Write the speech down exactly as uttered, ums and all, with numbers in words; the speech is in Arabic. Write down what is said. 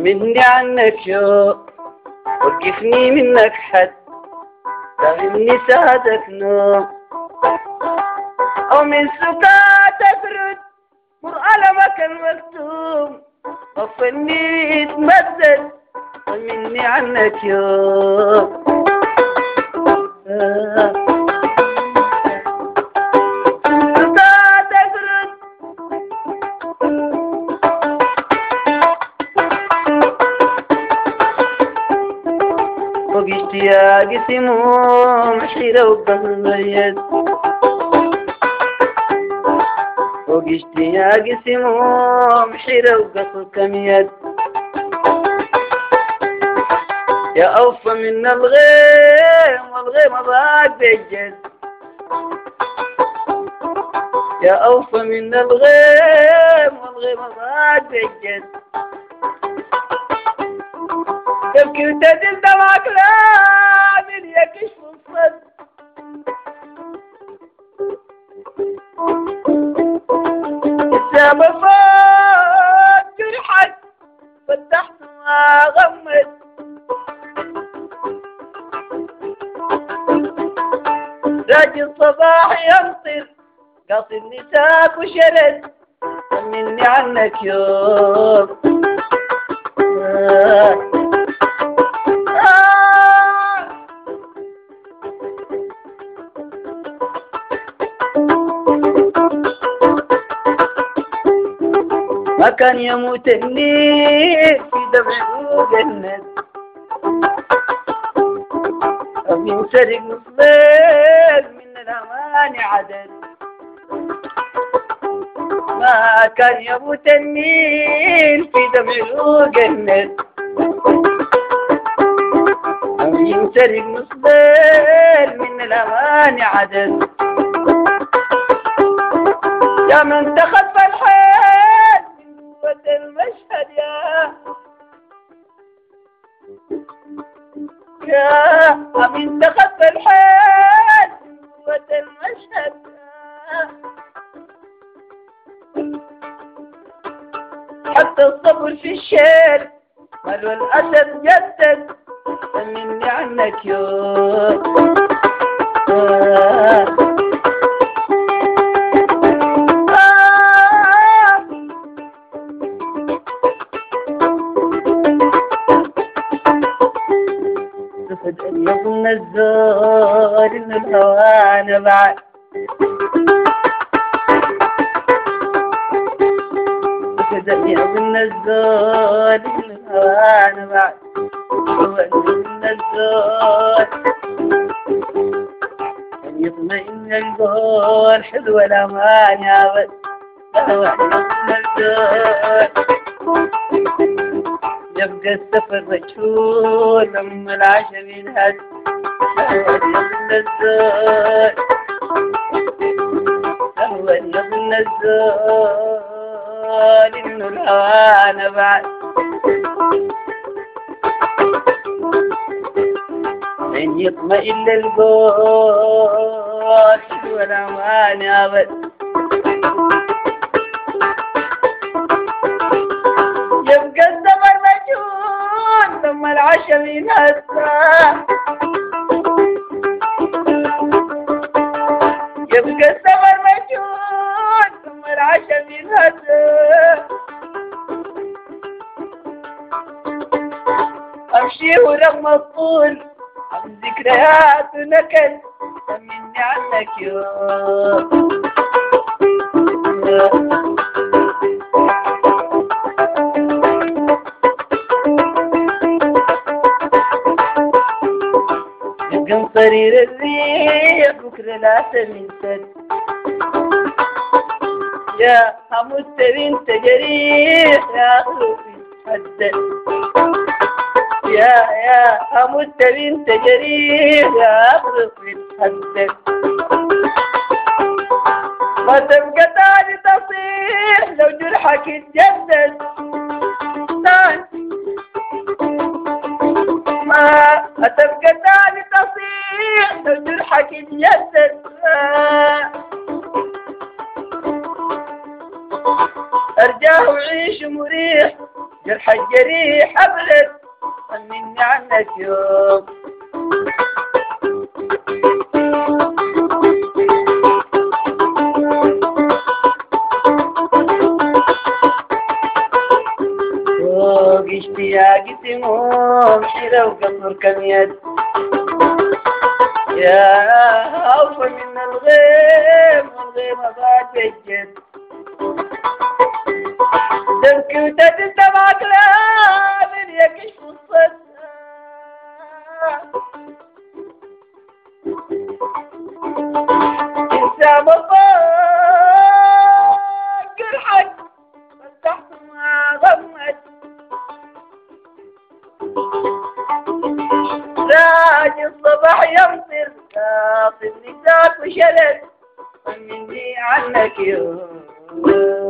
طمني عنك يوم وقفني منك حد فهمني سعدك نوم أو من سكاتك رد مر ألمك المكتوم غفلني اتمدد طمني عنك يوم سكاتك رد فوق اشتياق سموم حيرة وقهر ميت فوق اشتياق سموم حيرة وقصر كميت يا أوفى من الغيم والغيم ضاق بالجد يا أوفى من الغيم والغيم ضاق بالجد تبكي وتدل دمعك لا من يكشف الصد السما فوق جرحك فتحت ما غمت راجل صباح يمطر قاصد نساك وشرد طمني عنك يوم آه. آه. ما كان يموت النيل في دمعه وجند أو ينسرق نصلين من الأمان عدد ما كان يموت النيل في دمعه وجند أو ينسرق نصلين من الأمان عدد يا من تخطى الحيل من قوة المشهد يا يا من تخطى الحيل من قوة المشهد يا حتى الصبر في الشير ملو الأسد جدد طمني عنك يوم آه. أن يظن الزور إن الهوان بعد أن يظن الزور إن الهوان بعد وأن يظن الزور أن يطمئن القول حلو الأمان يابد وأن يظن الزور يبقى السفر مجهول لما العشم ينهد يظن الزول هو يظن الزول إنه الهوان بعد من يطمئن للقول حلو الأمان أبد يبقى السفر مجهول لما العشم ينهسى يبقى السفر مجهول لما العشم ينهسى أمشي ورغم الطول عن ذكريات ونكد طمني عنك يوم قنصرير الريح بكرة لا تنسد يا حمود بنت جريح يا خلوفي حدد يا يا حمود بنت جريح يا خلوفي حدد ما تبقى تاني تصيح لو جرحك يتجدد ما تبقى تاني تصيح لو جرحك يتجدد أرجاه وعيش مريح جرح الجريح أبرد طمني عنك يوم. فوق اشتياقي تموم حيرة وقصر كم يد يا أوفى من الغيم والغيم بعد الجد. تبكي وتتدمع كلام يكشف الصدى انسى مفكر حق فتحت ما غمت راجي الصبح يمطر قاصد نساك وشلت طمني عنك يوم.